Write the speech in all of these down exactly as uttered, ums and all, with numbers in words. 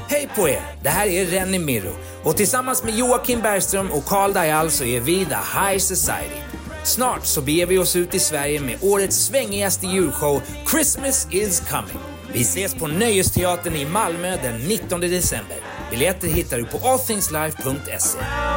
Hej på er, det här är Renny Mirro och tillsammans med Joakim Bergström och Carl Dajal så är vi The High Society. Snart så beger vi oss ut i Sverige med årets svängigaste julshow Christmas is coming. Vi ses på Nöjesteatern i Malmö den nittonde december. Biljetter hittar du på all things live punkt se.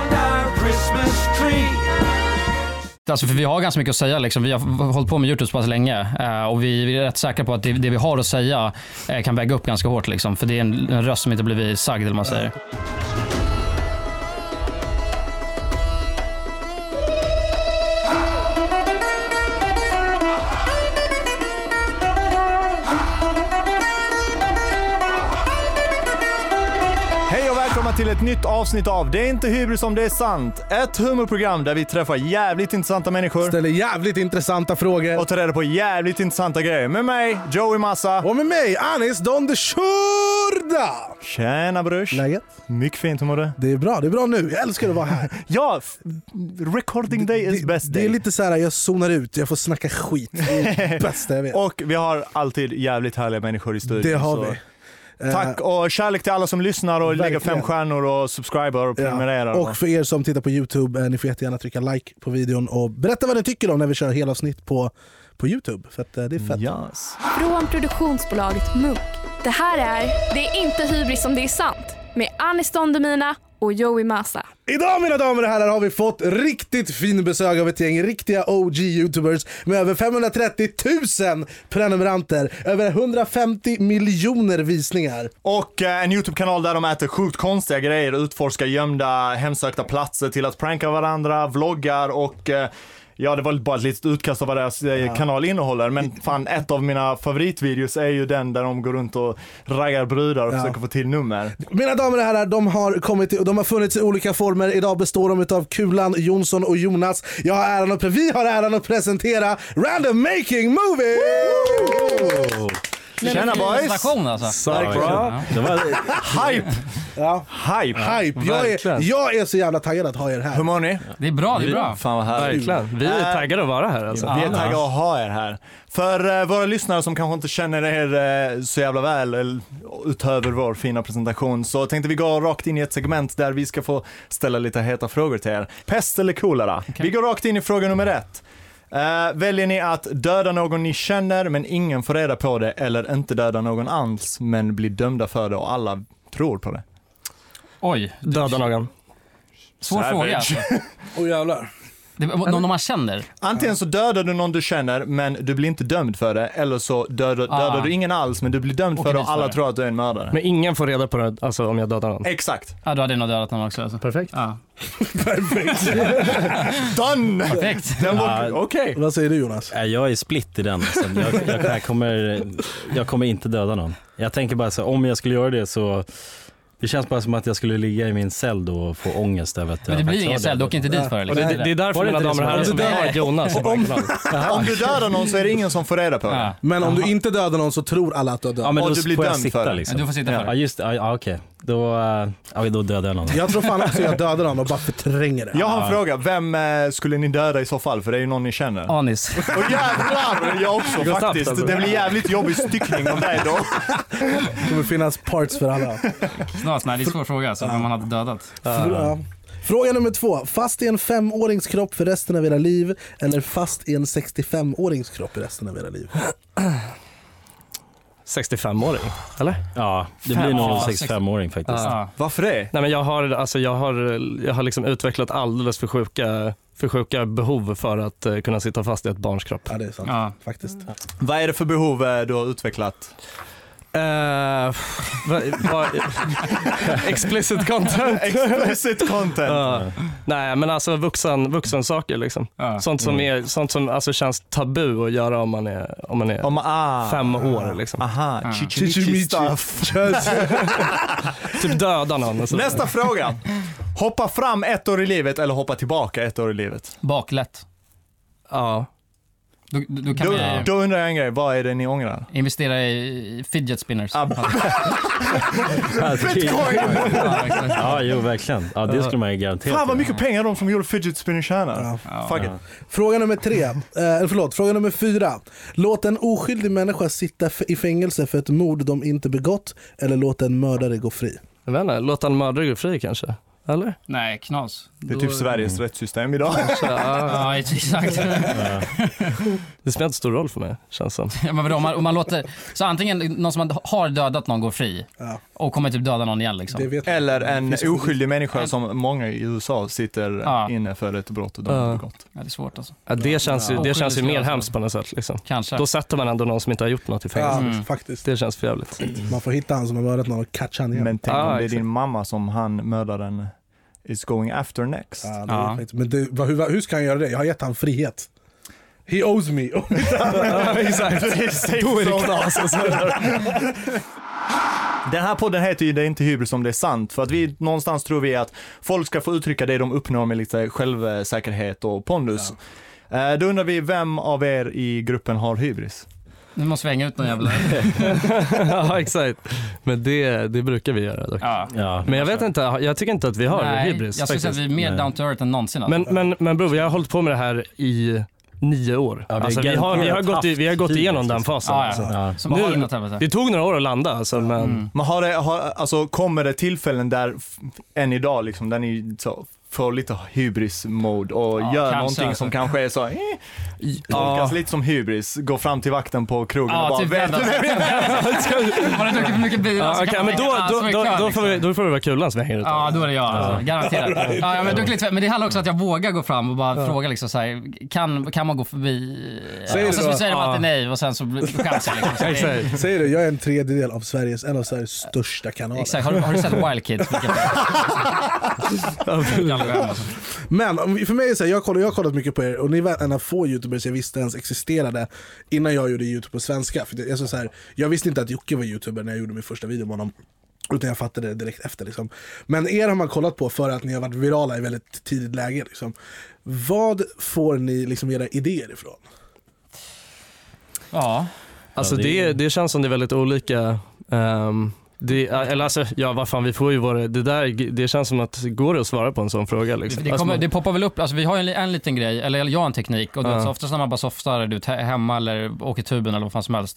Alltså för vi har ganska mycket att säga liksom. Vi har hållit på med YouTube så pass länge eh, och vi är rätt säkra på att det, det vi har att säga eh, kan väga upp ganska hårt liksom. För det är en, en röst som inte blivit sagd eller man säger. Till ett nytt avsnitt av Det är inte hybris om det är sant. Ett humorprogram där vi träffar jävligt intressanta människor, ställer jävligt intressanta frågor och tar reda på jävligt intressanta grejer. Med mig, Joey Massa. Och med mig, Anis Don de Shurda. Tjena brors. Läget? Mycket fint, hur mår du? Det är bra, det är bra nu. Jag älskar att vara här. Ja, f- recording day is det, best day. Det är lite så här, jag zonar ut, jag får snacka skit. Det är det bästa jag vet. Och vi har alltid jävligt härliga människor i studion. Det har så. vi. Tack och kärlek till alla som lyssnar och Verkligen. lägger fem stjärnor och subscriber och prenumererar. Ja. Och för er som tittar på YouTube, ni får jättegärna trycka like på videon och berätta vad ni tycker om när vi kör hela avsnitt på, på YouTube. För att det är fett. Yes. Från produktionsbolaget Munk. Det här är Det är inte hybris om det är sant. Med Anis Don Demina och Joey Massa. Idag mina damer och herrar har vi fått riktigt fin besök av ett gäng riktiga O G-youtubers med över femhundratrettio tusen prenumeranter, över hundrafemtio miljoner visningar. Och eh, en YouTube-kanal där de äter sjukt konstiga grejer, utforskar gömda, hemsökta platser till att pranka varandra, vloggar och... Eh, Ja, det var bara ett litet utkast av vad deras ja. kanal innehåller. Men fan, ett av mina favoritvideos är ju den där de går runt och raggar brudar och ja. försöker få till nummer. Mina damer och herrar, de har kommit och de har funnits i olika former. Idag består de av Kulan, Jonsson och Jonas. Jag har äran att, vi har äran att presentera Random Making Movie! Woo! Tjena boys! Alltså. Bra. Det var hype! Ja. Hype! Hype! Jag är, jag är så jävla taggad att ha er här. Hur mår ni? Det är bra, det är bra. Fan vad härligt. Verkligen. Vi är taggade att vara här alltså. Vi är taggade att ha er här. För uh, våra lyssnare som kanske inte känner er uh, så jävla väl eller, utöver vår fina presentation, så tänkte vi gå rakt in i ett segment där vi ska få ställa lite heta frågor till er. Pest eller kolera? Okay. Vi går rakt in i fråga nummer ett. Uh, väljer ni att döda någon ni känner men ingen får reda på det, eller inte döda någon alls men blir dömda för det och alla tror på det? Oj, döda någon. Svår Savage. Fråga alltså. Åh oh, jävlar. Det, någon man känner. Antingen så dödar du någon du känner men du blir inte dömd för det, eller så dödar, ah. dödar du ingen alls men du blir dömd för det och alla tror att du är en mördare. Men ingen får reda på det alltså, om jag dödar någon. Exakt. Ja, du hade nog dödat någon också alltså. Perfekt. Ja. Perfekt. Done. Perfekt. Ja. Okej. Okay. Vad säger du Jonas? Jag är split i den. Så jag, jag, jag, kommer, jag kommer inte döda någon. Jag tänker bara så, om jag skulle göra det så... Det känns bara som att jag skulle ligga i min cell då och få ångest över att... Men det blir ingen cell, du åker inte dit för det. Liksom. Det, det är därför mina damer och herrar som har Jonas. Om, om du dödar någon så är det ingen som får reda på det. Ja. Men om du inte dödar någon så tror alla att du har dödat. Ja, men och då du blir får jag dömd sitta för liksom. Ja, du får sitta för ja, just det. Ja, okej. Då, ja, då dödar jag någon. Jag tror fan också jag dödar någon och bara förtränger det. Jag har en ja. fråga. Vem eh, skulle ni döda i så fall? För det är ju någon ni känner. Anis. Och jävlar, jag också faktiskt. Snabbt, alltså. Det blir jävligt jobbig styckning av dig då. Det kommer finnas parts för alla. Snart, nej, det är en svår fråga. Så ja. man hade dödat. Ja. Fråga nummer två. Fast i en femårings kropp för resten av era liv, eller fast i en sextiofem-årings kropp för resten av era liv? sextiofem-åring, eller? Ja, det blir nog en sextiofem-åring faktiskt. Ja. Varför det? Nej, men jag har, alltså, jag har, jag har liksom utvecklat alldeles för sjuka, för sjuka behov för att uh, kunna sitta fast i ett barns kropp. Ja, det är sant. Ja. Faktiskt. Vad är det för behov du har utvecklat? Uh, va, va, explicit content. Explicit content. Uh, nej, men alltså vuxen, vuxen saker liksom. Uh, sånt som mm. är sånt som alltså känns tabu att göra om man är om man är om, ah, fem år liksom. Aha, uh. chichimichi stuff. Typ döda någon och så. Nästa fråga. Hoppa fram ett år i livet eller hoppa tillbaka ett år i livet? Baklätt. Ja. Då, då, kan Då, vi då undrar jag en grej, vad är det ni ångrar? investera i fidget spinners. Ah. Bitcoin! Ja, jo, verkligen. Ja, det skulle man ju garanterat. Fan vad mycket pengar de som gjorde fidget spinner tjänar. Ja. Fuck it. Fråga nummer tre, eh, förlåt, fråga nummer fyra. Låt en oskyldig människa sitta f- i fängelse för ett mord de inte begått, eller låt en mördare gå fri. Jag vet inte, låt en mördare gå fri kanske? Eller? Nej, knas. Det är typ Sveriges rättssystem idag. Ja, exakt. Det spelar inte stor roll för mig, känns som. Ja, men vadå, om man, om man låter, så antingen någon som har dödat någon går fri Ja. och kommer typ döda någon igen liksom. Det vet Eller en Finns- oskyldig människa som många i U S A sitter Ja. inne för ett brott och de har Ja. begått. Ja, det är svårt alltså. Ja, det känns ju, det känns ju mer Oskyldig hemskt på något sätt liksom. Kanske. Då sätter man ändå någon som inte har gjort något i fängelse. Ja, Mm. faktiskt. Det känns för jävligt. Man får hitta han som har mördat någon och catcha han igen. Men tänk Ah, om det är exakt. din mamma som han mördaren is going after next. Ja, det är Ja. faktiskt- Men det, vad, hur, hur ska han göra det? Jag har gett han frihet. He owes me. Exakt. Då är det knas. Den här podden heter ju Det är inte hybris om det är sant, för att vi någonstans tror vi att folk ska få uttrycka det de uppnår med lite självsäkerhet och pondus. Ja. Då undrar vi, vem av er i gruppen har hybris? Nu måste vi hänga ut någon jävla. Ja, exakt. Men det, det brukar vi göra dock. Ja. Ja. Men jag vet inte, jag tycker inte att vi har Nej, hybris. jag skulle säga att faktiskt. vi är mer Nej. down to earth än någonsin. Men, Alltså. men, men bror, vi har hållit på med det här i nio år. Ja, vi alltså, vi, har, vi, har gått, i, vi har gått igenom den fasen. Ja, Alltså. ja. Ja. Som har Nu- något här. Det tog några år att landa, alltså, men... Mm. Men har det, har, alltså, kommer det tillfällen där f- än idag liksom, där ni så, får lite hybris-mode och Ja, gör kanske, någonting alltså. som kanske är så, eh, Ja. tolkas lite som hybris, går fram till vakten på krogen och Ja, bara typ vet du vända. vem jag är? Har du druckit för mycket bil? Ja, så okej, kan man men då, hänga- då, alltså, då, i kön, då, får vi, liksom. då får det vara kulan som hänger ut. Ja, då är det jag. Alltså. Garanterat. Ja, ja, men, druckit lite, men det handlar också om att jag vågar gå fram och bara fråga liksom, så här, kan, kan man gå förbi? Säger och så, du då? så säger de Ja. alltid nej och sen så blir det chans. Liksom. Så det är- Exakt. Säger du, jag är en tredjedel av Sveriges, en av Sveriges största kanaler. Exakt. Har, du- har du sett Wild Kids? Men om- för mig är det så här, jag, kollar, jag har kollat mycket på er och ni var en av få youtubers jag visste ens existerade innan jag gjorde youtube på svenska. För det, jag, så så här, jag visste inte att Jocke var youtuber när jag gjorde min första video med honom, utan jag fattade det direkt efter liksom. Men er har man kollat på för att ni har varit virala i väldigt tidigt läge liksom. Vad får ni liksom era idéer ifrån? Ja. Alltså Ja, det är- det, det känns som det är väldigt olika. Um, det, eller alltså, ja vad fan, vi får ju vara det där, det känns som att det går att svara på en sån fråga liksom. Det, Alltså, kommer, man- det poppar väl upp, alltså vi har ju en, en liten grej, eller jag har en teknik och du Ja. vet, så oftast när man bara softar du vet, hemma eller åker tuben eller vad fan som helst,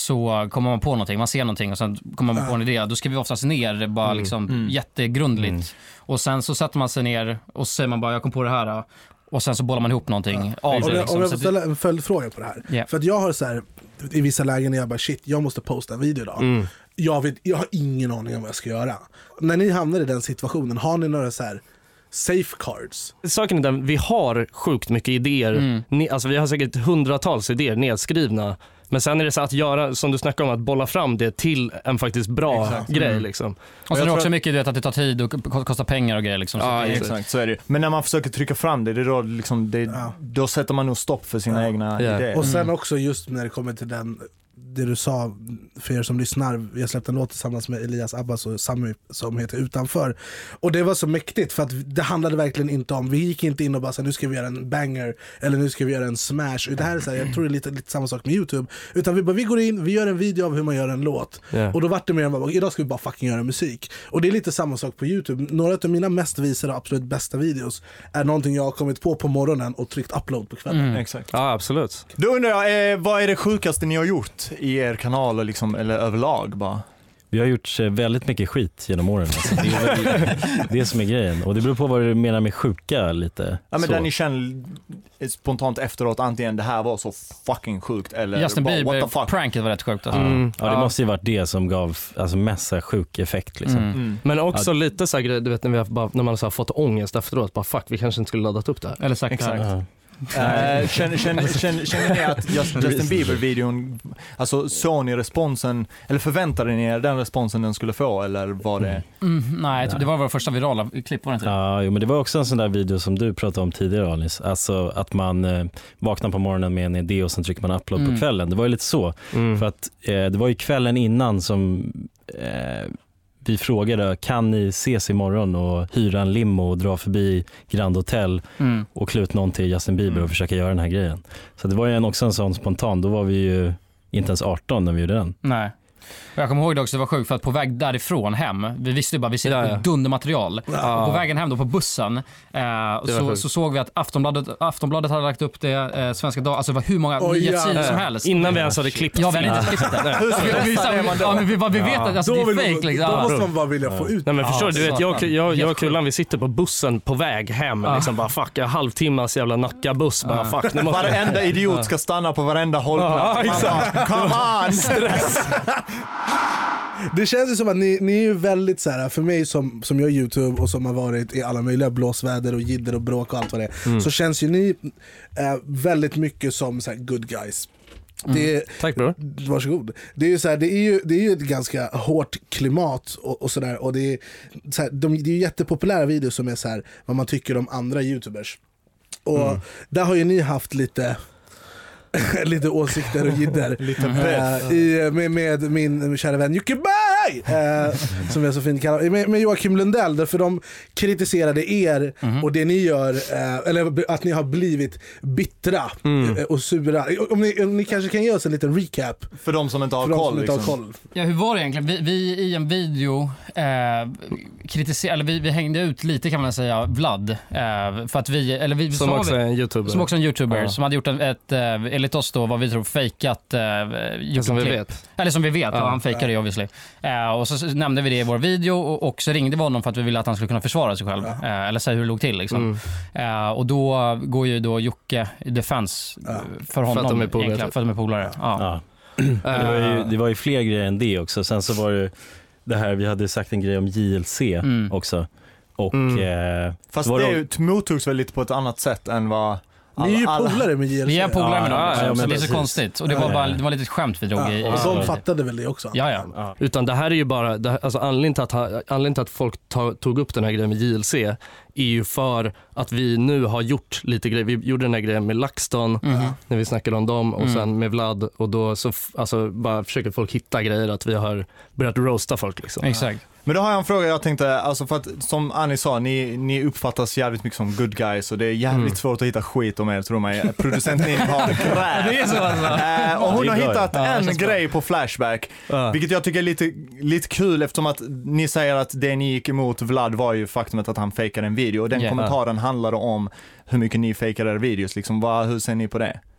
så kommer man på någonting, man ser någonting och sen kommer man på en idé, då skriver vi oftast ner bara liksom jättegrundligt och sen så sätter man sig ner och så säger man bara jag kom på det här och sen så bollar man ihop någonting av Om det jag, liksom. om jag Så får ställa en följdfråga på det här. Ja. För att jag har så här, i vissa lägen när jag bara shit, jag måste posta en video idag. Mm. Jag, vet, jag har ingen aning om vad jag ska göra. När ni hamnar i den situationen, har ni några så här safeguards? Saken är den, vi har sjukt mycket idéer. Mm. Ni, alltså vi har säkert hundratals idéer nedskrivna. Men sen är det så att göra, som du snackar om, att bolla fram det till en faktiskt bra Exakt. grej Mm. liksom. och så är det jag också tror- mycket du vet, att det tar tid och k- kostar pengar och grejer liksom. Så Ja, det är- Exakt, så är det ju. Men när man försöker trycka fram det, det är då, liksom, det, Ja. då sätter man nog stopp för sina Ja. egna Ja. idéer. Och sen också just när det kommer till den, det du sa, för er som lyssnar, vi har släppt en låt tillsammans med Elias Abbas och Sami som heter Utanför. Och det var så mäktigt för att det handlade verkligen inte om, vi gick inte in och bara så här, nu ska vi göra en banger eller nu ska vi göra en smash. Det här är så här, jag tror det är lite, lite samma sak med YouTube. Utan vi bara, vi går in, vi gör en video av hur man gör en låt. Ja. Och då vart det mer bara, idag ska vi bara fucking göra musik. Och det är lite samma sak på YouTube. Några av mina mest visade och absolut bästa videos är någonting jag har kommit på på morgonen och tryckt upload på kvällen. Mm. Exakt. Ja, absolut. Då undrar jag, eh, vad är det sjukaste ni har gjort i er kanal, liksom, eller överlag bara? Vi har gjort eh, väldigt mycket skit genom åren. Alltså, det är väl det som är grejen. Och det beror på vad du menar med sjuka lite. Ja, men så. där ni känner spontant efteråt, antingen det här var så fucking sjukt eller Justin bara, what the fuck. Bieber-pranket var rätt sjukt alltså. Mm. Ja, det måste ju varit det som gav alltså, mest så här sjuk effekt. Liksom. Mm. Mm. Men också lite så här grejer, du vet när, vi har bara, när man har fått ångest efteråt, bara fuck, vi kanske inte skulle laddat upp det här. Eller sagt Exakt. det här. Ja. Eh, känner, känner, känner, känner ni att just, Justin Bieber-videon, alltså såg ni responsen, eller förväntade ni er den responsen den skulle få, eller var det? Mm, nej, det var vår första virala klipp, var det inte? Ja, jo, men det var också en sån där video som du pratade om tidigare, Anis. Alltså att man eh, vaknar på morgonen med en idé och sen trycker man upload Mm. på kvällen. Det var ju lite så. Mm. För att eh, det var ju kvällen innan som eh, vi frågade, kan ni ses imorgon och hyra en limo och dra förbi Grand Hotel mm. och klä ut någon till Justin Bieber mm. och försöka göra den här grejen. Så det var ju en, också en sån spontan, då var vi ju inte ens arton när vi gjorde den. Nej. Jag kommer ihåg det också, det var sjukt för att på väg därifrån hem, vi visste ju bara vi sitter ja, ja. på dundermaterial. Ja. På vägen hem då på bussen eh, så, så såg vi att Aftonbladet, Aftonbladet hade lagt upp det, eh, Svenska dag, alltså det var hur många oh, nyhetssidor ja. som helst. Innan vi ens hade klippt. Ja, vi hade inte klippt det. Hur vi, ja, men vi, vi vet att alltså, det är fake. Liksom. Då måste man bara vilja få ut. Nej, men förstår du, vet, jag, jag, jag och Kullan, vi sitter på bussen på väg hem. Ja. Liksom bara, fuck, en halvtimmas jävla Nacka-buss. Bara, fuck, måste... Varenda idiot ska stanna på varenda hållplats. Ja, exakt. Come on, stress. Det känns ju som att ni, ni är ju väldigt så här, för mig som, som gör YouTube och som har varit i alla möjliga blåsväder och jidder och bråk och allt vad det är, mm. så känns ju ni äh, väldigt mycket som så här, good guys. Det är, mm. Tack bro. Varsågod. Det är ju så här, det är ju det är ju ett ganska hårt klimat och, och så där, och det är så här, de, det är ju jättepopulära videos som är så här vad man tycker om andra YouTubers. Och mm. där har ju ni haft lite lite åsikter och jidder lite uh, i, med, med min kära vän Jocke Berg uh, som jag så fint kallar med, med Joakim Lundell, för de kritiserade er mm. och det ni gör uh, eller att ni har blivit bittra mm. uh, och sura. Om ni, om ni kanske kan ge oss en liten recap för de som inte har, koll, inte liksom. har koll. Ja, hur var det egentligen? Vi, vi i en video uh, kritiserade, eller vi, vi hängde ut lite kan man säga Vlad uh, för att vi eller vi som också är en YouTuber som också en YouTuber ja. som hade gjort ett, ett uh, enligt oss då vad vi tror fejkat uh, som vi vet. Eller som vi vet, ja, han fejkade ja. ju obviously. Uh, och så nämnde vi det i vår video och, och så ringde vi honom för att vi ville att han skulle kunna försvara sig själv. Ja. Uh, eller säga hur det låg till liksom. Mm. Uh, och då går ju då Jocke i defense ja. för honom. För att de är polare. För att de är polare. Ja. Ja. Det, var ju, det var ju fler grejer än det också. Sen så var det det här, vi hade sagt en grej om J L C mm. också. Och, mm. eh, Fast det då... mottogs väl lite på ett annat sätt än vad... Ni är ju polare med J L C. Vi är polare med dem, ja, ja, så men det är så konstigt. Och det var, bara, det var lite ett skämt vi drog ja, i. Och de fattade väl det också. Ja, ja. ja. Utan det här är ju bara, det här, alltså anledningen till att, anledningen till att folk ta, tog upp den här grejen med J L C är ju för att vi nu har gjort lite grejer. Vi gjorde den här grejen med LaxTon mm. när vi snackade om dem och mm. sen med Vlad, och då så alltså, bara försöker folk hitta grejer att vi har börjat roasta folk liksom. Exakt. Men då har jag en fråga, jag tänkte, alltså för att som Annie sa, ni, ni uppfattas jävligt mycket som good guys och det är jävligt mm. svårt att hitta skit om er, tror mig. Producenten har gräv. Det är så alltså. Eh, och hon har hittat ja, en grej på Flashback, ja. vilket jag tycker är lite, lite kul eftersom att ni säger att det ni gick emot Vlad var ju faktumet att han fejkade en video och den yeah. kommentaren handlade om hur mycket ni fejkade era videos. Liksom, vad, hur ser ni på det?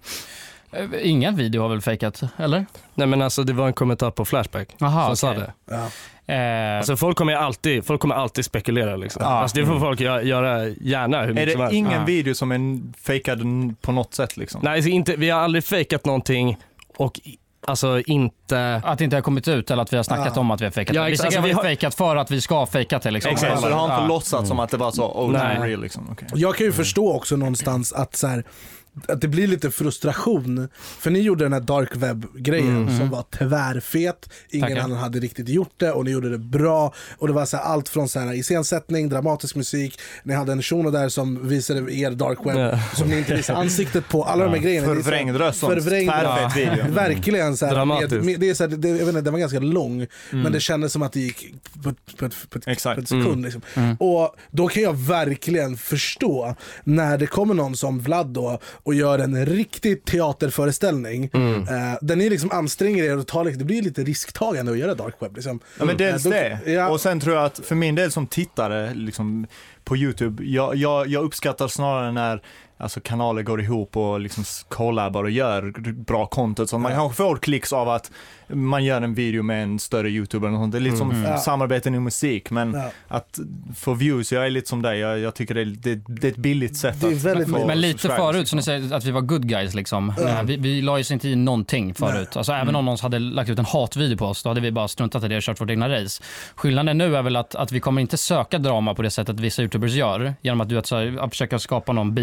Ingen video har väl fejkat, eller? Nej men alltså det var en kommentar på Flashback Aha, som okay. sa det. Ja. Eh, alltså folk kommer alltid folk kommer alltid spekulera liksom. Ja. Alltså det får folk göra, göra gärna hur mycket som helst. Är det ingen ja. video som är fejkad på något sätt liksom? Nej, alltså inte, vi har aldrig fejkat någonting och alltså inte att det inte har kommit ut eller att vi har snackat ja. om att vi har fejkat. Ja, vi alltså, har vi har fejkat för att vi ska fejka det liksom. Exakt, så det har inte ja. låtsats mm. som att det var så oh, nej. real liksom. Okay. Jag kan ju förstå också någonstans att så här, att det blir lite frustration, för ni gjorde den här dark web-grejen mm. som var tvärfet, ingen Tackar. annan hade riktigt gjort det och ni gjorde det bra och det var så här, allt från så här iscensättning, dramatisk musik, ni hade en shuno där som visade er dark web yeah. som ni inte visade ansiktet på, alla ja. de här grejerna förvrängd röst, förvrängd ja. video verkligen så här, med, med, det är så här, det, jag vet inte, det var ganska lång mm. men det kändes som att det gick på, på, på, på, på ett sekund mm. liksom. mm. och då kan jag verkligen förstå när det kommer någon som Vlad då och gör en riktig teaterföreställning mm. eh, där ni liksom anstränger er och tar, det blir lite risktagande att göra dark web liksom. Ja men dels eh, det ja. och sen tror jag att för min del som tittare liksom, på YouTube, jag, jag, jag uppskattar snarare när alltså kanaler går ihop och liksom collabar och gör bra content, så ja. man kanske får klicks av att man gör en video med en större YouTuber och sånt. Det är lite som mm. ja. samarbeten i musik, men ja. att få views, jag är lite som dig, jag, jag tycker det är, det, det är ett billigt sätt att väldigt få. Men lite förut, som ni säger, att vi var good guys liksom. Ja. Vi, vi la ju inte i någonting förut. Alltså även mm. om någon hade lagt ut en hatvideo på oss, då hade vi bara struntat i det och kört vårt egna race. Skillnaden nu är väl att, att vi kommer inte söka drama på det sättet vissa YouTubers gör, genom att du att, så här, att försöka skapa någon beef och grejer,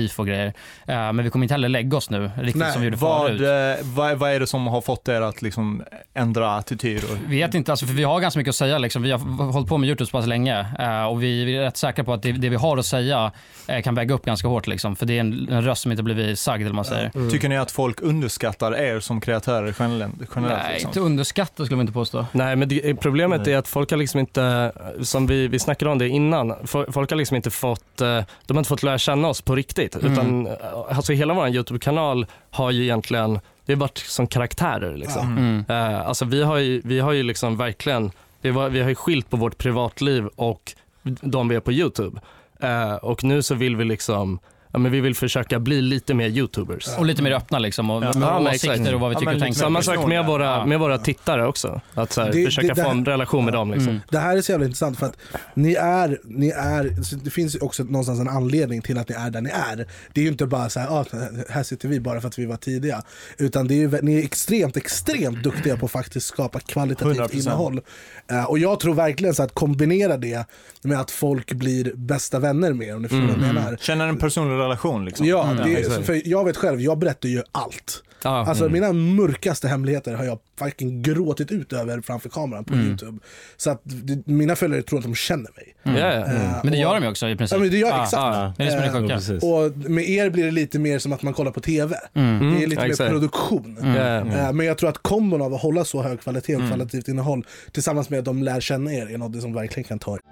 säger. Men vi kommer inte heller lägga oss nu, riktigt Nej, som vi gjorde Vad, förut. eh, vad, vad är det som har fått er att liksom ändra attityd? Och... Vi vet inte, alltså, för vi har ganska mycket att säga. Liksom. Vi har hållit på med YouTube så pass länge och vi är rätt säkra på att det, det vi har att säga kan väga upp ganska hårt. Liksom. För det är en, en röst som inte blivit sagd, eller man säger. Mm. Tycker ni att folk underskattar er som kreatörer generellt? generellt Nej, liksom? inte underskatta skulle man inte påstå. Nej, men det, problemet Nej. är att folk har liksom inte, som vi, vi snackade om det innan, folk har liksom inte fått, de har inte fått lära känna oss på riktigt. Mm. Utan alltså hela vår YouTube-kanal har ju egentligen, det är varit som karaktärer liksom. Mm. Uh, alltså vi har ju, vi har ju liksom verkligen, vi, var, vi har ju skilt på vårt privatliv och de vi är på YouTube. Uh, och nu så vill vi liksom, ja, men vi vill försöka bli lite mer YouTubers. Och lite mer öppna liksom, och ja, med ja, åsikter och vad vi tycker ja, och tänker. Samma sak med våra, med våra tittare också. Att så här, det, försöka det, det få en här, relation med dem liksom. Mm. Det här är så jävla intressant för att ni är, ni är, det finns ju också någonstans en anledning till att ni är där ni är. Det är ju inte bara så här, ah, här sitter vi bara för att vi var tidiga. Utan det är ju, ni är extremt, extremt duktiga på att faktiskt skapa kvalitativt hundra procent innehåll. Uh, och jag tror verkligen så att kombinera det med att folk blir bästa vänner med, om ni förstår mm. vad jag menar. Känner en personlig relation liksom. Ja, mm. det är, för jag vet själv, jag berättar ju allt. Ah, alltså mm. mina mörkaste hemligheter har jag fucking gråtit ut över framför kameran på mm. YouTube. Så att det, mina följare tror att de känner mig. Mm. Mm. Uh, men det gör de ju också i princip. Ja, men det gör ah, exakt. Ah, det är det som är uh, och med er blir det lite mer som att man kollar på tv. Mm. Det är lite mm. mer produktion. Mm. Mm. Uh, men jag tror att kombon av att hålla så hög kvalitet och mm. kvalitativt innehåll tillsammans med att de lär känna er är något som verkligen kan ta er.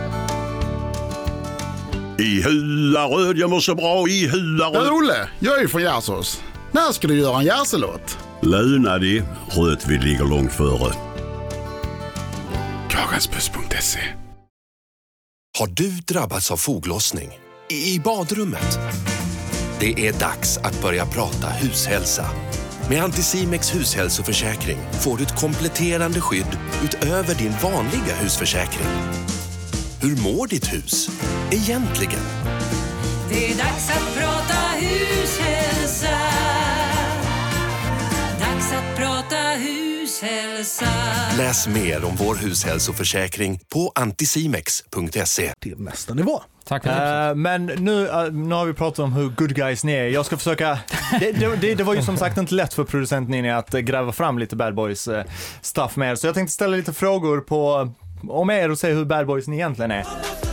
I Huaröd, jag mår så bra i Huaröd. Ja, Olle, jag är ju från Gärsås. När ska du göra en Gärselåt? Löna det, Rötvid ligger långt före. Klarasbuss punkt se. Har du drabbats av foglossning? I badrummet? Det är dags att börja prata hushälsa. Med Anticimex hushälsoförsäkring får du ett kompletterande skydd utöver din vanliga husförsäkring. Hur mår ditt hus egentligen? Det är dags att prata hushälsa. Dags att prata hushälsa. Läs mer om vår hushälsoförsäkring på anticimex punkt se. Till nästa nivå. Tack för uh, men nu, uh, nu har vi pratat om hur good guys ni är. Jag ska försöka... Det, det, det, det var ju som sagt inte lätt för producenten Ninni att uh, gräva fram lite bad boys uh, stuff med er. Så jag tänkte ställa lite frågor på... om er och se hur bad boys ni egentligen är.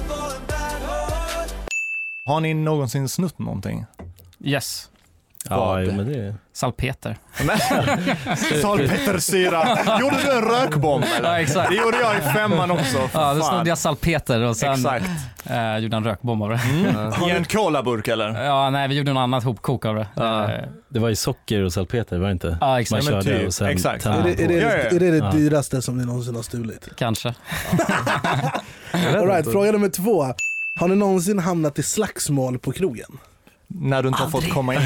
Har ni någonsin snutt någonting? Yes. Ja, jo, men det är... Salpeter. Salpetersyra. Gjorde du en rökbomb eller? Ja, exakt. Det gjorde jag i femman också. Ja, då snodde jag salpeter och sen exakt. Eh, gjorde en rökbomb av det. Mm. I en colaburk eller? Ja, nej, vi gjorde något annat hopkok av det. Ja. Det var ju socker och salpeter, var det inte? Ja, exakt. Man körde typ. och sen exakt. Är det, är det, ja, ja. är det, det ja. dyraste som ni någonsin har stulit? Kanske. All right, fråga nummer två. Har ni någonsin hamnat i slagsmål på krogen? När du inte Aldrig. har fått komma in.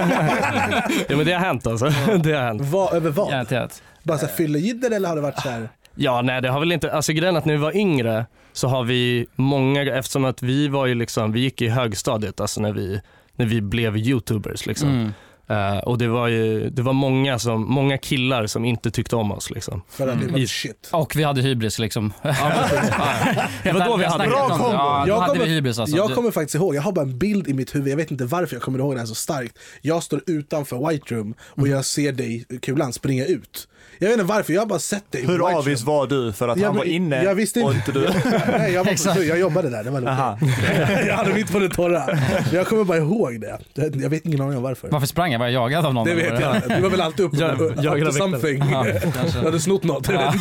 Ja, men det har hänt alltså. Det har hänt. Va, över vad? Garanterat. Bara så här fyllegidder eller har det varit så här? Ja, nej, det har väl inte, alltså grejen att när vi var yngre så har vi många, eftersom att vi var ju liksom, vi gick i högstadiet alltså när vi, när vi blev YouTubers liksom. Mm. Uh, och det var ju, det var många som, många killar som inte tyckte om oss liksom. För att det var shit. Och vi hade hybris liksom. Ja, det var då vi hade bra kombo. Ja, då jag hade kommer, vi hybris alltså. Jag kommer faktiskt ihåg, jag har bara en bild i mitt huvud, jag vet inte varför jag kommer ihåg det här så starkt. Jag står utanför White Room och jag ser dig, Kulan, springa ut. Jag vet inte varför, jag har bara sett dig. Hur avis var du för att jag, han var inne jag visste och inte, inte du? Nej, jag, var, jag jobbade där, det var lugnt. Jag hade mitt på det torra. Jag kommer bara ihåg det. Jag vet ingen aning om varför. Varför sprang jag? Var jag jagad av någon? Det vet jag. Du var väl alltid uppe jag, jag up to something. Ja, du hade snott något. Ja,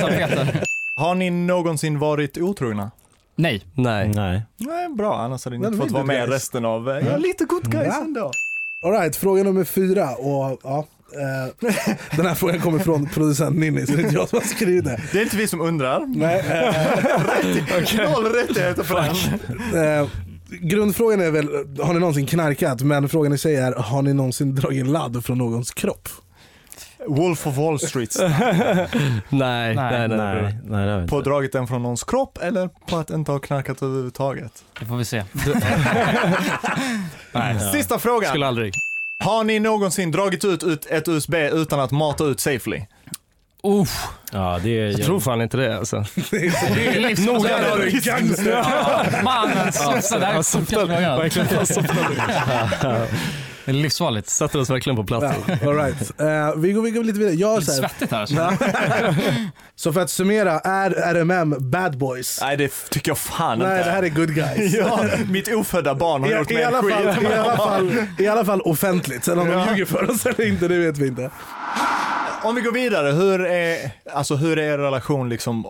har ni någonsin varit otrogna? Nej. Nej. Nej. Nej, bra. Annars hade ni Men inte fått vara med guys. Resten av... Jag är lite good guys ja. ändå. All right, fråga nummer fyra. Och, ja, eh, den här frågan kommer från producent Ninni, så det är inte jag som har skrivit det. Det är inte vi som undrar. Nej. Rätt, noll rättigheter för den. Eh, grundfrågan är väl, har ni någonsin knarkat? Men frågan i sig är, har ni någonsin dragit en ladd från någons kropp? Wolf of Wall Street. nej, nej, nej, nej, nej, nej. På dragit den från någons kropp eller på att inte ha knarkat överhuvudtaget? Det får vi se. Nej. Sista frågan. Skulle aldrig. Har ni någonsin dragit ut ett U S B utan att mata ut safely? Uh. Ja, det är, jag tror fan inte det alltså. Noga har du gangster. Ja, mannen så där är verkligen det är livsfarligt. Satte oss verkligen på plats. Ja, all right. uh, vi, går, vi går lite vidare. Jag, det är svettigt här alltså. Så för att summera, är R M M bad boys? Nej, det tycker jag fan Nej, inte. det här är good guys. Ja, mitt ofödda barn har I, gjort i, mer alla skit. fall, i, alla fall, I alla fall offentligt. Sen om ja. de ljuger för oss eller inte, det vet vi inte. Om vi går vidare, hur är, alltså hur är er relation liksom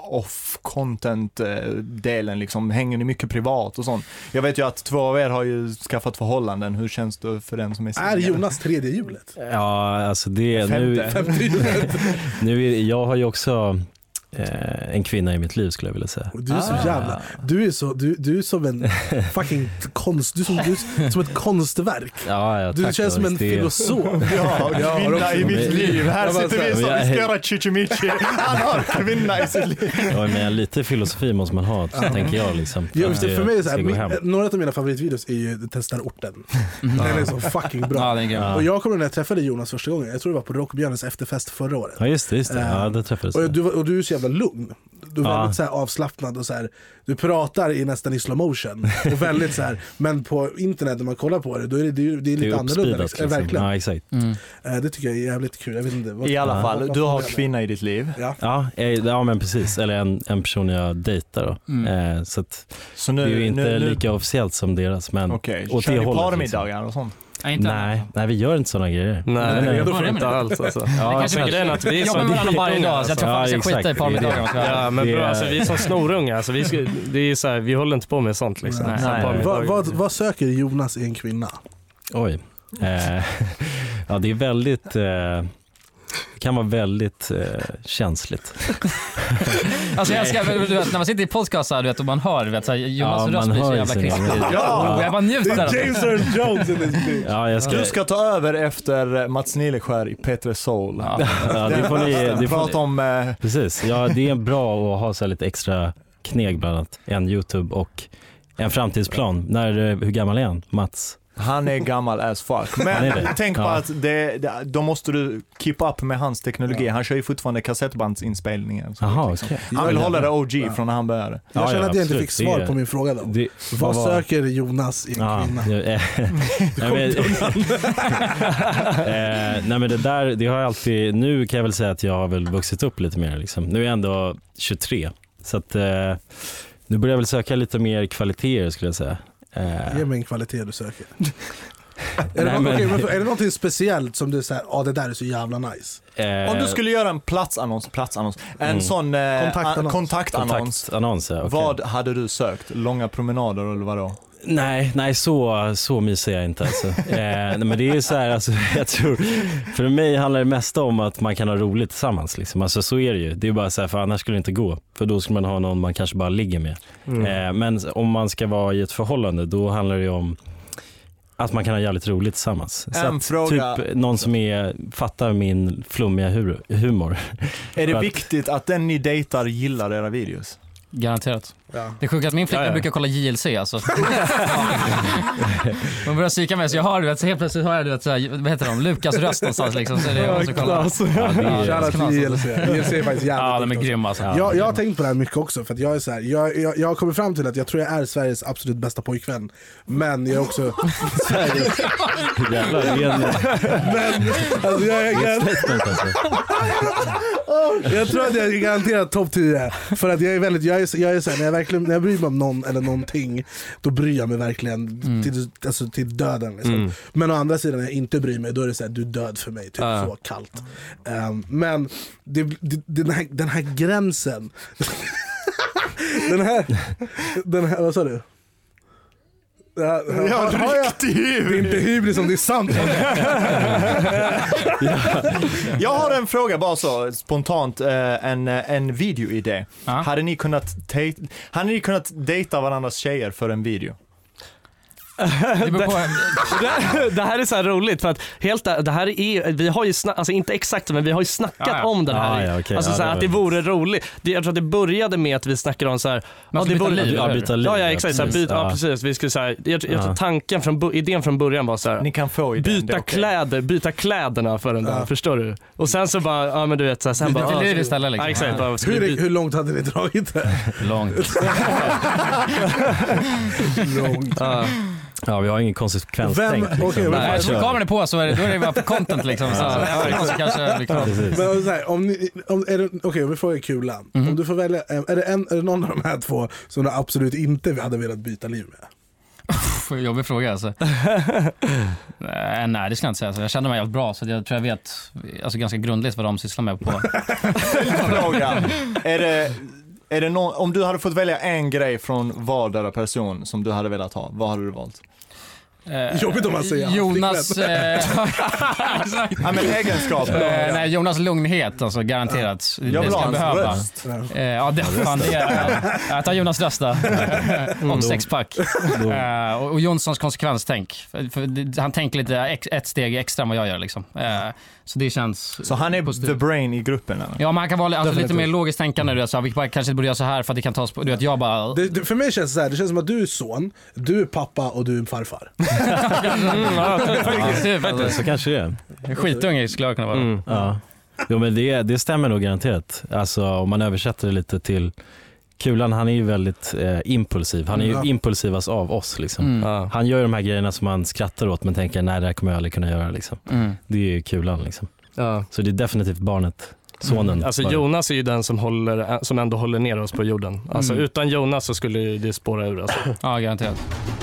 off-content-delen? Liksom, hänger ni mycket privat och sånt? Jag vet ju att två av er har ju skaffat förhållanden. Hur känns det för den som är singel? Är Jonas tredje hjulet? Ja, alltså det... Femte. Nu, Femte hjulet. nu är, jag har ju också eh, en kvinna i mitt liv skulle jag vilja säga. Du är så jävla... Du är, så, du, du är som en fucking konst... Du är som, du är som ett konstverk. Ja, ja, du tack, känns som en det... filosof. Ja, kvinna i mitt liv. Här jag sitter vi som jag... vi ska göra chichimichi. Han har kvinna i sitt liv. Ja, men lite filosofi måste man ha, tänker jag liksom. Ja, just det, för mig är så här, min, några av mina favoritvideos är ju Testar orten. Den är så fucking bra. Ja, den är ja. Och jag kommer när jag träffade Jonas första gången. Jag tror det var på Rockbjörnens efterfest förra året. Ja, just det, just det. Ja, det träffades. Och du, och du är så jävla lugn. Du är ja. väldigt så här avslappnad och så här, du pratar i nästan i slow motion och väldigt så här, men på internet när man kollar på det då är det, det är, det är lite det är annorlunda liksom. Verkligen. Ja, exakt. Mm. Det tycker jag är jävligt kul. Jag vet inte, vad, I alla fall, vad, du har vad kvinna i ditt liv. Ja, ja, ja men precis. Eller en, en person jag dejtar då. Mm. Eh, så att så nu, det är ju inte nu, nu... lika officiellt som deras, men okay. åt Kör det ni hållet. parmiddagar Liksom. och sånt? Nej, inte nej, nej, vi gör inte sådana grejer. Nej, nej, jag får inte alls alltså. Ja, jag tycker det att vi är som varandra varje dag, så jag tror fan vi ska skita i parmiddagar. Ja, men bra, alltså, vi är som snorunga, alltså, vi, ska, det är så här, vi håller inte på med sånt liksom. Nej. Nej. Vad, vad, vad söker Jonas i en kvinna? Oj. Eh, ja, det är väldigt... Eh, kan vara väldigt eh, känsligt. Alltså jag ska, du vet, när man sitter i podcast så här, du vet, och man hör, du vet, så här, Jonas ja, röst blir så jävla krispig. Ja, jag bara njuter där. James Earl Jones in this bitch. Ja, jag ska... Du ska ta över efter Mats Nileskär i Petre Soul. Ja, ja, det får ni... Det får prata om... Eh... Precis, ja, det är bra att ha så här lite extra kneg bland annat. En YouTube och en framtidsplan. När, hur gammal är han, Mats? Han är gammal as fuck. Men tänk på ja. att det, det, då måste du keep up med hans teknologi. Ja. Han kör ju fortfarande kassettbandsinspelningar. Aha, liksom. okay. Han vill ja, hålla det O G ja. från när han började. Jag ja, känner ja, att jag absolut. inte fick svar det, på min fråga då. Det, vad var... söker Jonas i en ja, kvinna? Det, eh, nej, men, eh, nej men det där, det har jag alltid, nu kan jag väl säga att jag har väl vuxit upp lite mer liksom. Nu är jag ändå tjugotre. Så att eh, nu börjar jag väl söka lite mer kvaliteter skulle jag säga. Eh. Ge mig en kvalitet du söker. är, det Nej, något, men... okay, är det någonting speciellt som du säger, ja det där är så jävla nice? Eh... Om du skulle göra en platsannons, platsannons en mm. sån eh, kontaktannons, kontaktannons, kontaktannons ja, okay. Vad hade du sökt? Långa promenader eller vadå? Nej, nej så, så mysig är jag inte alltså. eh, men det är så här, alltså, jag tror, för mig handlar det mest om att man kan ha roligt tillsammans liksom. Alltså så är det ju, det är bara så här, för annars skulle det inte gå. För då skulle man ha någon man kanske bara ligger med. Mm. eh, Men om man ska vara i ett förhållande, då handlar det ju om att man kan ha jävligt roligt tillsammans. Så en att, fråga. Typ någon som är, fattar min flummiga hu- humor. Är det att, viktigt att den ni dejtar gillar era videos? Garanterat. Ja. Det är sjukt att min flicka ja, ja. brukar kolla J L C alltså. Man börjar psyka mig så jag har du vet så helt plötsligt hör jag du vet så här, vad heter de Lukas röst någonstans liksom så det är också kolla. Ja, det är, Shout out till J L C. J L C är faktiskt jävligt. Ja, de är grymma alltså. Ja, jag, jag har tänkt på det här mycket också för att jag är så här, jag, jag, jag har kommit fram till att jag tror jag är Sveriges absolut bästa pojkvän. Men jag är också Sveriges jävlar, det är en... Men alltså jag är jag tror att jag är garanterat topp tio för att jag är väldigt jag är, jag är så här, när jag verkligen när jag bryr mig om någon eller någonting då bryr jag mig verkligen mm. till, alltså, till döden liksom. Mm. Men å andra sidan när jag inte bryr mig då är det så här, du är död för mig typ uh. så kallt. Um, men det, det, den, här, den här gränsen den här den här vad sa du? Ja, ja, ja, riktig hybris. Det är inte hybris som det är sant. Jag har en fråga bara så spontant, en, en videoidé. Ja. Hade ni kunnat te- hade ni kunnat dejta varandras tjejer för en video? det, det, det här är så här roligt för att helt det här är vi har ju snack, alltså inte exakt men vi har ju snackat ja, ja. om den här. Ah, ja, okay. Alltså ja, så här, det att det vore roligt. Det, jag tror att det började med att vi snackade om så här ja, det vore liv, ja, byta liv. Ja, ja exakt så här, byta, ja. ja precis. Vi skulle så här, jag, jag tror tanken från idén från början var så här, ni kan få idén, byta okay. kläder, byta kläderna för en dag, ja. förstår du? Och sen så bara ja men du vet så här, sen bara ja, liv istället liksom. Ja, exakt, ja. Hur, hur långt hade ni dragit det? Långt. långt. Ja. Ja, vi har ingen konsekvenstänk. Liksom. Okay, Nej, så kameran är på så är det, då är det bara för content liksom. Så, ja, så kanske, liksom. Men så här, om ni, om, är det, okej, okay, vi frågar kulan. Mm. Om du får välja, är det, en, är det någon av de här två som du absolut inte hade velat byta liv med? Jobbig fråga alltså. nej, nej, det ska jag inte säga. Alltså, jag känner mig helt bra så jag tror jag vet alltså, ganska grundligt vad de sysslar med på. Fråga. Är det... Är det någon, om du hade fått välja en grej från vardera person som du hade velat ha, vad hade du valt? Eh, Jobbigt om man säger Jonas eh, ja, men egenskap. Eh, nej, Jonas lugnhet alltså garanterat. Jag vill ha hans röst. Eh, ja, det fan det är. Jag tar Jonas rösta. Om sexpack. Eh, och, och Jonssons konsekvenstänk. För, för, han tänker lite ex, ett steg extra än vad jag gör liksom. Eh, så det känns. Så han är positivt. The brain i gruppen eller? Ja, man kan vara alltså, lite mer logiskt tänkande du, så vi kanske borde göra så här för att det kan tas på, du vet jag bara det, det, för mig känns det så här, det känns som att du är son, du är pappa och du är farfar. mm, ja, ja, så kanske det är. Skitunge skulle jag kunna vara. Mm. Ja. Jo, men det, det stämmer nog garanterat. Alltså om man översätter det lite till Kulan, han är ju väldigt eh, impulsiv. Han är ju ja. impulsivast av oss liksom. Mm. Ja. Han gör ju de här grejerna som man skrattar åt men tänker nej det här kommer jag aldrig kunna göra liksom. Mm. Det är ju Kulan liksom. Ja. Så det är definitivt barnet, sonen. Mm. Alltså Jonas är ju den som, håller, som ändå håller ner oss på jorden. Alltså mm. utan Jonas så skulle det spåra ur alltså. Ja, garanterat.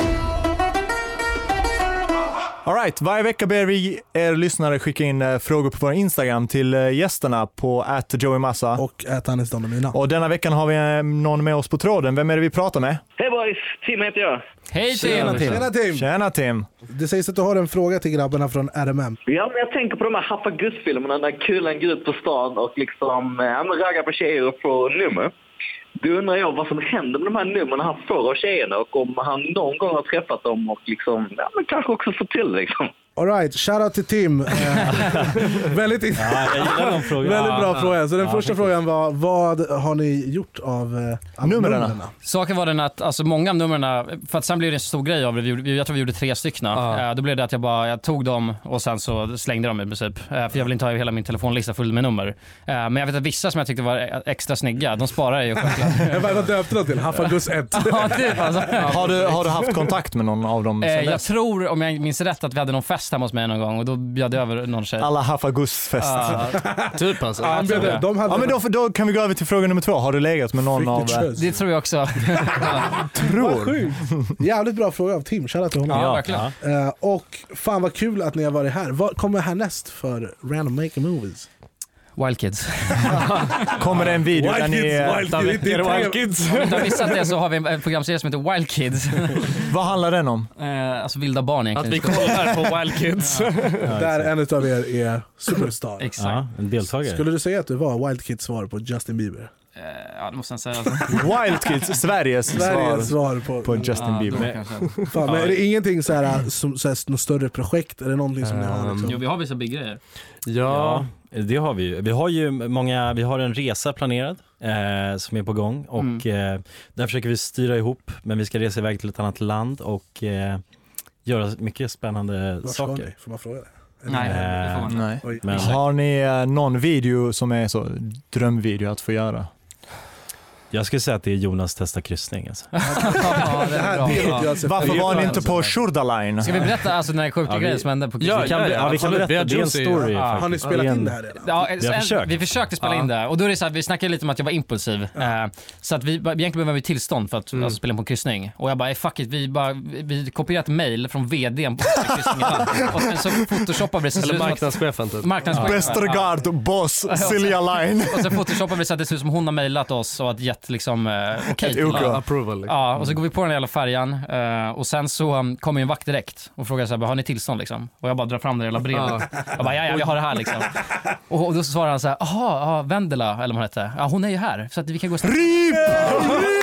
All right, varje vecka ber vi er lyssnare skicka in uh, frågor på vår Instagram till uh, gästerna på at Joey Massa och at Aniston. Och denna veckan har vi uh, någon med oss på tråden. Vem är det vi pratar med? Hej boys, Tim heter jag. Hej Tim. Tjena, Tim. Tjena Tim. Tjena Tim. Det sägs att du har en fråga till grabbarna från R M M. Ja, men jag tänker på de här Haffa-Gus-filmerna när kulan går ut på stan och liksom äh, raggar på tjejer och får nummer. Då undrar jag vad som händer med de här numren han får av tjejerna och om han någon gång har träffat dem och liksom, ja, men kanske också får till liksom. All right, shoutout till Tim. väldigt in- ja, jag gillar de frågorna. väldigt bra ja, fråga. Så den ja, första frågan var, vad har ni gjort av uh, numren? Saken var den att alltså, många av numren, för att sen blev det en stor grej av det, vi, jag tror vi gjorde tre stycken. Ja. Uh, då blev det att jag bara jag tog dem och sen så slängde dem i princip. Uh, för jag vill inte ha hela min telefonlista full med nummer. Uh, men jag vet att vissa som jag tyckte var extra snygga, de sparar ju självklart. Jag var döpte dem till Haffa-Gus ett. ja, typ, alltså. har, du, har du haft kontakt med någon av dem? Uh, jag dess? tror, om jag minns rätt, att vi hade någon fest hemma hos mig någon gång och då bjöd jag över någon tjej. Alla Haffa-Gus-fest. Uh, typ alltså. Ja, de hade... de hade... ja, men då, då kan vi gå över till fråga nummer två. Har du legat med någon av... Det tror jag också. tror. Jävligt bra fråga av Tim. Shoutout till honom. Ja, verkligen. Uh, och fan vad kul att ni har varit här. Vad kommer härnäst för Random Maker Movies? Wild Kids. Kommer det en video Wild där Kids, ni... Wild, Wild, Wild, Wild Kids. Om du har missat det så har vi en programserie som heter Wild Kids. Vad handlar den om? Eh, alltså vilda barn egentligen. Att vi kollar på Wild Kids. ja. Där en utav er är superstar. Exakt. Ja, en deltagare. Skulle du säga att du var Wild Kids svar på Justin Bieber? Eh, ja, det måste jag säga. Alltså. Wild Kids, Sveriges, Sveriges svar, svar på, på Justin ja, Bieber. Fan, men är det ingenting så här, som, så här, något större projekt? Är det någonting som um, ni har? Liksom? Jo, vi har vissa big grejer. Ja, det har vi ju. Vi har ju många, vi har en resa planerad eh, som är på gång och mm. eh, där försöker vi styra ihop, men vi ska resa iväg till ett annat land och eh, göra mycket spännande Var saker. Ska ni? Får man fråga det? Nej, det får man nej. Oj, men har ni eh, någon video som är så drömvideo att få göra? Jag skulle säga att det är Jonas testa kryssning alltså. ja, det är bra. Ja. Varför var ni inte på Shurdaline? Ska vi berätta alltså den här sjuka ja, grejen som hände på kryssning? Ja, vi kan, ja, ja, vi kan berätta, det är en story. Ja. Har ni spelat in det här redan? Ja, vi, har försökt. vi försökte spela ja. in det. Och då är det så här, vi snackade lite om att jag var impulsiv. Ja. Uh, så att vi egentligen behöver vi tillstånd för att mm. alltså, spela in på kryssning. Och jag bara, fuck it, vi, bara, vi kopierar ett mail från vdn på kryssningen. Och sen så photoshoppar vi det. Eller marknadschefen typ. Marknadschefen. Best regard, ja. boss, Silja Line. Och så photoshoppar vi så att det ser ut som hon har mailat oss och att gett liksom uh, okej. Okay, ja, approval. Liksom. Ja, och så går vi på den jävla färjan uh, och sen så um, kommer en vakt direkt och frågar så här, har ni tillstånd liksom? Och jag bara drar fram det jävla brevet. Jag bara, ja, ja, vi har det här liksom. Och, och då svarar han så här, aha, ja, Vendela eller vad hon heter. Ja, hon är ju här så att vi kan gå och Rip!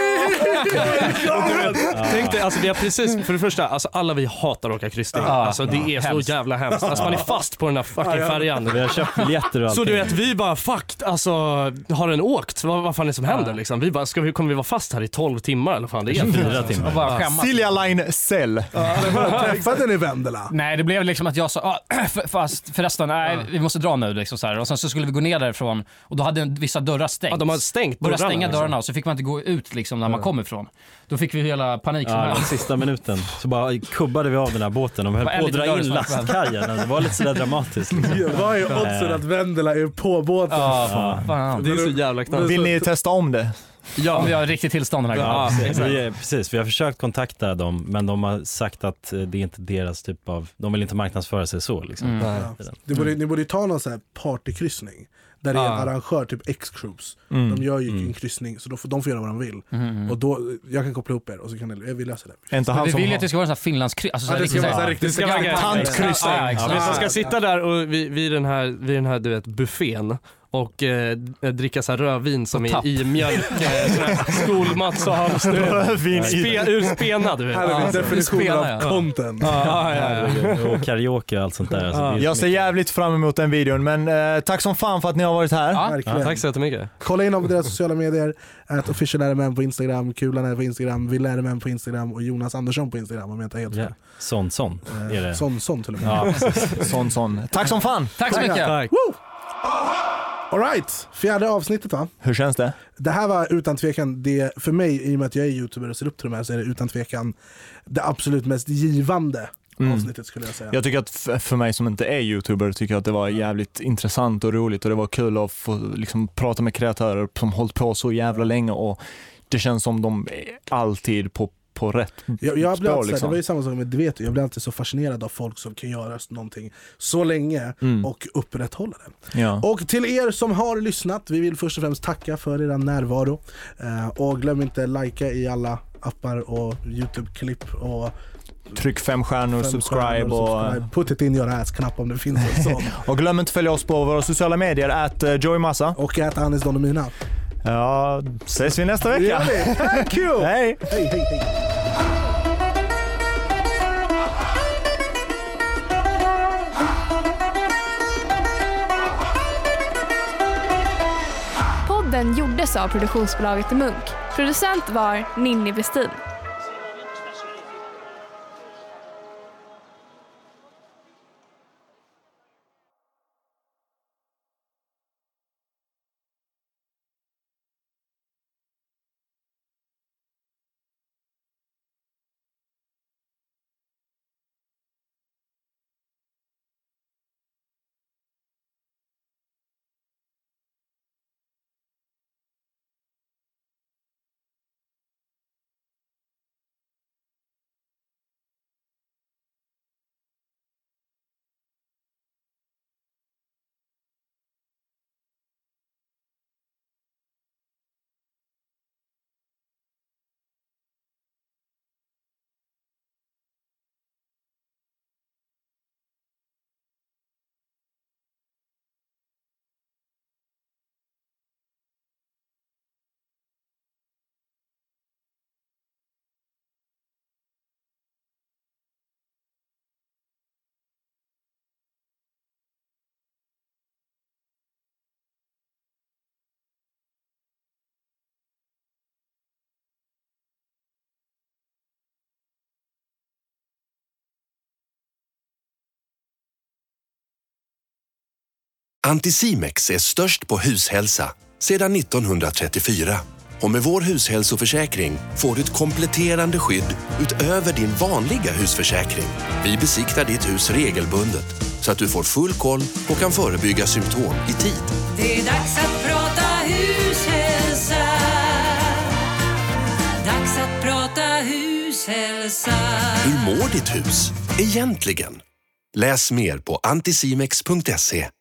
Tänk dig, alltså vi har precis, för det första, alltså alla vi hatar att åka kryssning. Ja, alltså det är så hemskt. jävla hemskt. Alltså man är fast på den här fucking färjan. Vi har köpt biljetter och Så allting. du vet, vi bara fuck, alltså har den åkt? Vad, vad fan är det som händer liksom? Vi bara, ska vi, kommer vi vara fast här i tolv timmar eller fan? Det är fyra timmar. Och bara skämmas. Silja Line Cell. Träffade ni Vendela? Nej, det blev liksom att jag sa, ah, för, fast förresten, nej, vi måste dra nu liksom så här. Och sen så skulle vi gå ner därifrån och då hade vissa dörrar stängt. Ja, de har stängt Började dörrarna, stänga liksom. dörrarna och så fick man inte gå ut liksom när man kom ifrån. Då fick vi hela panik. Ja, sista minuten så bara kubbade vi av den här båten och vi höll Bara en på att dra liten in dörr som lastkajen. Det var lite sådär dramatiskt. Liksom. Ja, vad är oddsen att Vendela är på båten? Ja, fan. fan. Det är så jävla knappt. Vill ni testa om det? Ja, om vi har riktigt tillstånd den här gången. Ja, Ja, precis. Vi, är- precis, vi har försökt kontakta dem men de har sagt att eh, det är inte deras typ av, de vill inte marknadsföra sig så liksom. Mm. Ja. Ni, borde, ni borde ju ta någon sån här partykryssning där det är en Ja. arrangör, typ X-Cruise. Mm. De gör ju Mm. en kryssning så då får, de får göra vad de vill. Mm. Och då, jag kan koppla upp er och så kan ni, vi löser det. Är inte Men han vi som vill ju har... att det ska vara en sån här finlandskryss. Alltså, så Ja, här det ska riktigt vara så här så här- riktigt det ska vara tantkryssning. Ja, Ja, exakt. men som ska sitta där och vid, vid den här, vid den här du vet, buffén och eh, dricka så här rödvin som På är tapp. i mjölk, eh, sån här skolmats och halmströ. Rödvin i... Spe, ur spena, du vet. Här är Ja, min definition spelar av jag. content. Ja, ja, ja. Och karaoke och allt sånt där. Alltså, det är Jag så ser mycket. jävligt fram emot den videon, men eh, tack som fan för att ni har varit här. Ja. Verkligen. Ja, tack så jättemycket. Kolla in dem på deras sociala medier. At official R M M på Instagram, Kulan är på Instagram, Ville R M M på Instagram och Jonas Andersson på Instagram om jag inte är helt Ja. fel. Sån, sån är det. Sån, sån till och med. Ja, precis. Sån, sån. Tack som fan. Tack så mycket. Tack. All right, fjärde avsnittet va? Hur känns det? Det här var utan tvekan det, för mig i och med att jag är youtuber och ser upp till de här så är det utan tvekan det absolut mest givande Mm. avsnittet skulle jag säga. Jag tycker att f- för mig som inte är youtuber tycker jag att det var jävligt intressant och roligt och det var kul att få liksom prata med kreatörer som hållit på så jävla länge och det känns som de är alltid på, på rätt Jag, jag blir spår alltid, liksom. Det var ju samma sak med det vet du, jag blir alltid så fascinerad av folk som kan göra någonting så länge Mm. och upprätthålla det. Ja. Och till er som har lyssnat, vi vill först och främst tacka för er närvaro. Eh, och glöm inte likea i alla appar och YouTube-klipp och Tryck fem stjärnor, fem subscribe, stjärnor, och, subscribe. Put it in your ass-knapp om det finns en sån. och glöm inte följa oss på våra sociala medier, at uh, Joey Massa. Och ät Anis Don och Mina. Ja, ses vi nästa vecka. Ja, det. Thank you! Hej! Hej, hej, hej. Podden gjordes av produktionsbolaget Munk. Producent var Ninni Westin. Anticimex är störst på hushälsa sedan nittonhundratrettiofyra. Och med vår hushälsoförsäkring får du ett kompletterande skydd utöver din vanliga husförsäkring. Vi besiktar ditt hus regelbundet så att du får full koll och kan förebygga symptom i tid. Det är dags att prata hushälsa. Dags att prata hushälsa. Hur mår ditt hus egentligen? Läs mer på anticimex punkt se.